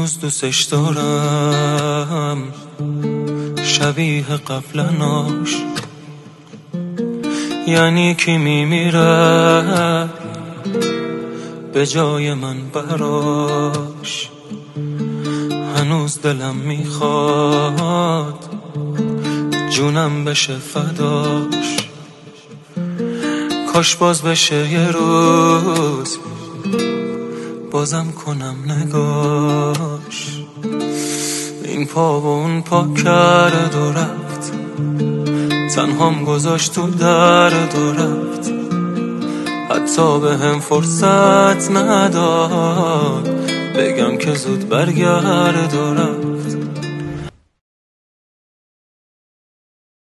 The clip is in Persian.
هنوز دوستش دارم، شبیه قبلناش. یعنی کی میمیره به جای من براش؟ هنوز دلم میخواد جونم بشه فداش. کاش باز بشه یه روز بازم کنم نگاش. این پا و اون پا کرد و رفت، تنهام گذاشت تو درد و رفت. حتی به هم فرصت نداد بگم که زود برگرد و رفت.